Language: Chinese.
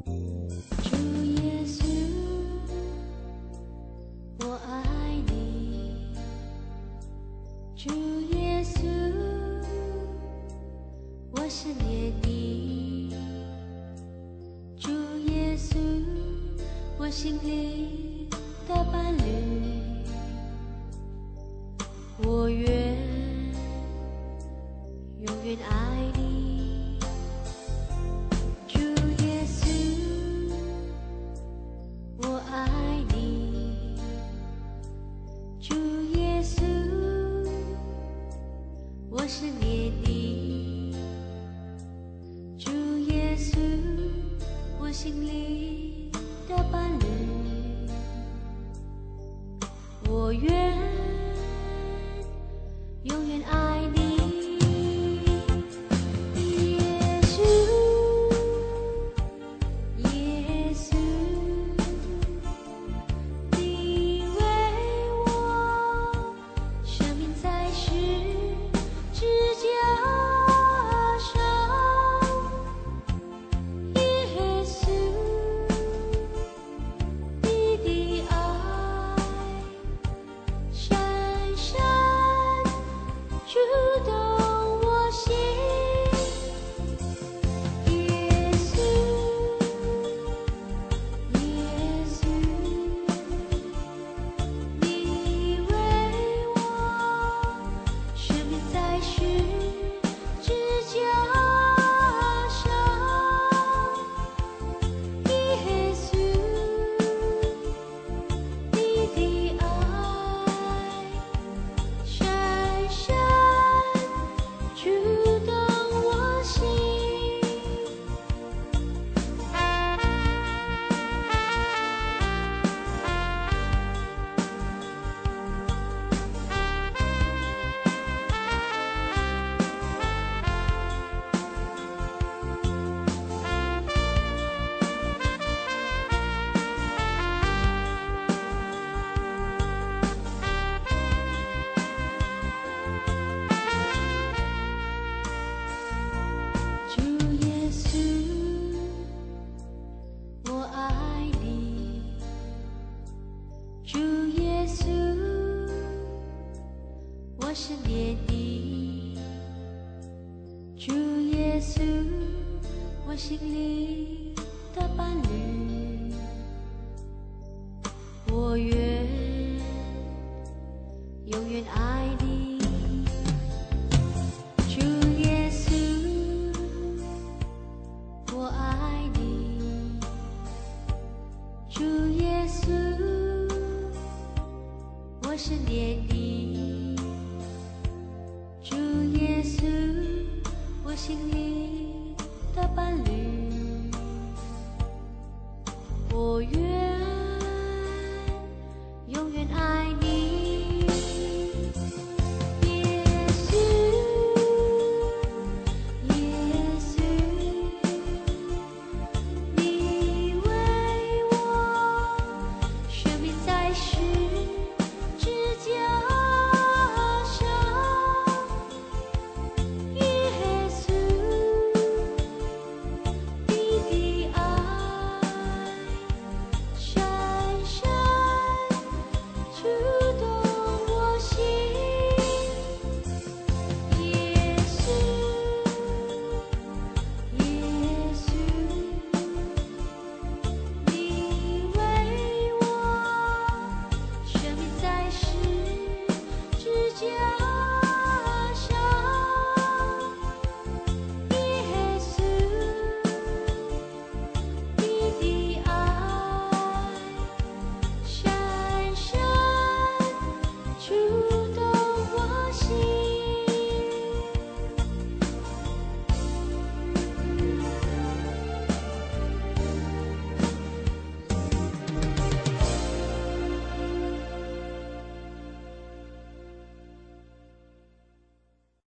主耶稣，我爱你。主耶稣，我是恋你。主耶稣，我心里的伴侣。我愿永远爱你。主耶稣，我爱你。主耶稣，我是恋你。主耶稣，我心里的伴侣。我愿永远爱你。耶稣，耶稣，你为我生命在十字架上。耶稣，你的爱深深触动我心。耶稣，耶稣，你为我生命在十字架上。耶稣，你的爱深深触动我心。主耶稣，我爱你。主耶稣，我是恋你。主耶稣，我心里的伴侣。我愿永远爱你。主耶稣，我爱你。主耶稣，我是恋你。主耶稣，我心里